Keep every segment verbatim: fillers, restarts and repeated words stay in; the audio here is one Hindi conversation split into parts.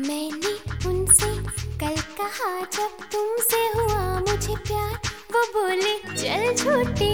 मैंने उनसे कल कहा जब तुमसे हुआ मुझे प्यार, वो बोले चल झूठी।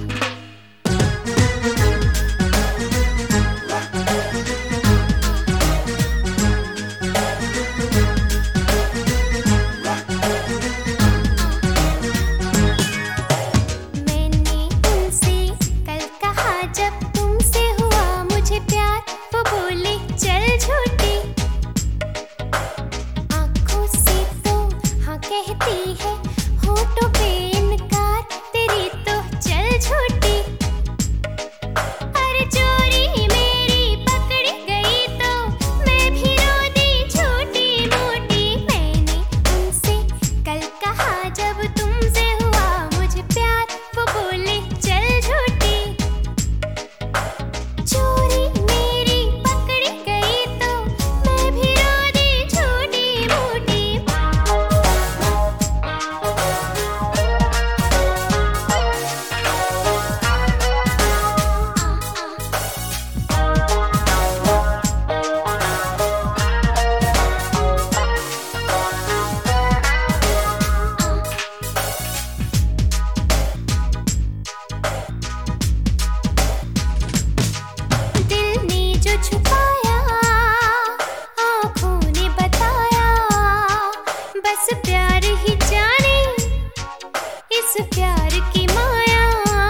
प्यार की माया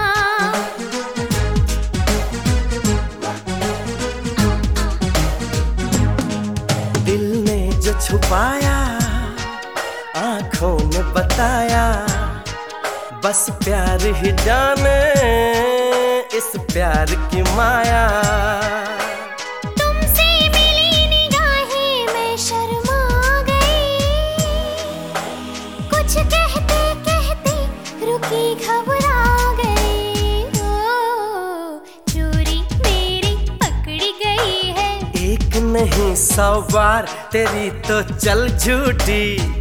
दिल ने जो छुपाया आँखों ने बताया, बस प्यार ही जाने इस प्यार की माया। तुमसे मिली निगाहें मैं शर्मा गई, कुछ कहते कहते रुकी घबरा गई। ओ चोरी मेरी पकड़ी गई है, एक नहीं सौ बार तेरी तो चल झूठी।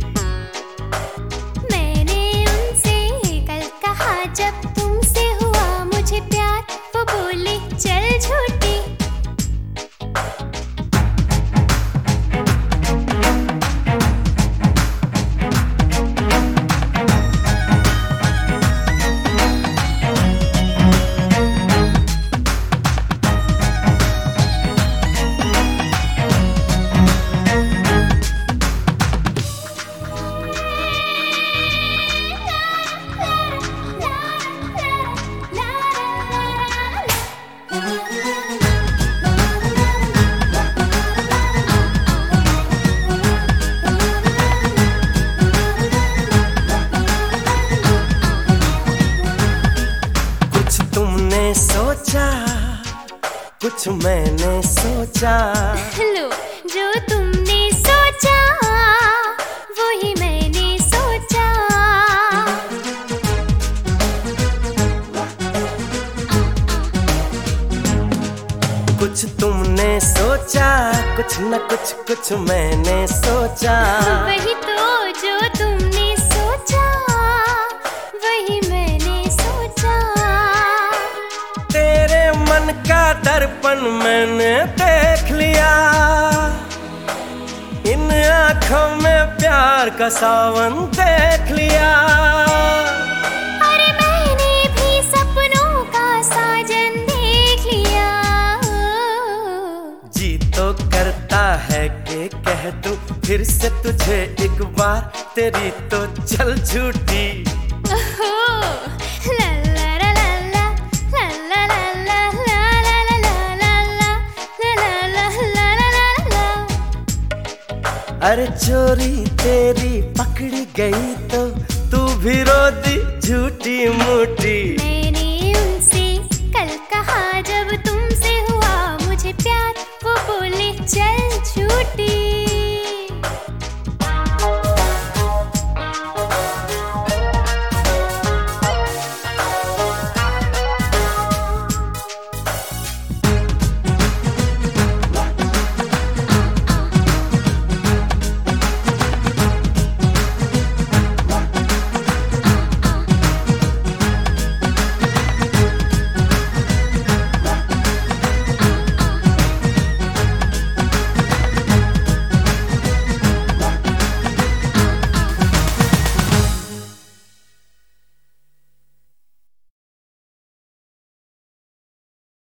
मैंने उनसे कल कहा जब तुमसे हुआ मुझे प्यार, वो बोले चल झूठी। सोचा कुछ मैंने सोचा, लो जो तुमने सोचा वही मैंने सोचा। कुछ तुमने सोचा कुछ न कुछ कुछ मैंने सोचा, वही तो जो तुमने सोचा वही मैंने सोचा। तेरे मन का दर्पण मैंने देख लिया, इन आँखों में प्यार का सावन देख लिया। अरे मैंने भी सपनों का साजन देख लिया। जी तो करता है कि कह दूं फिर से तुझे एक बार, तेरी तो चल झूठी। अरे चोरी तेरी पकड़ी गई तो तू भी रो दी झूठी मूठी। मैंने उनसे कल कहा जब तुमसे हुआ मुझे प्यार, वो बोले चल झूठी।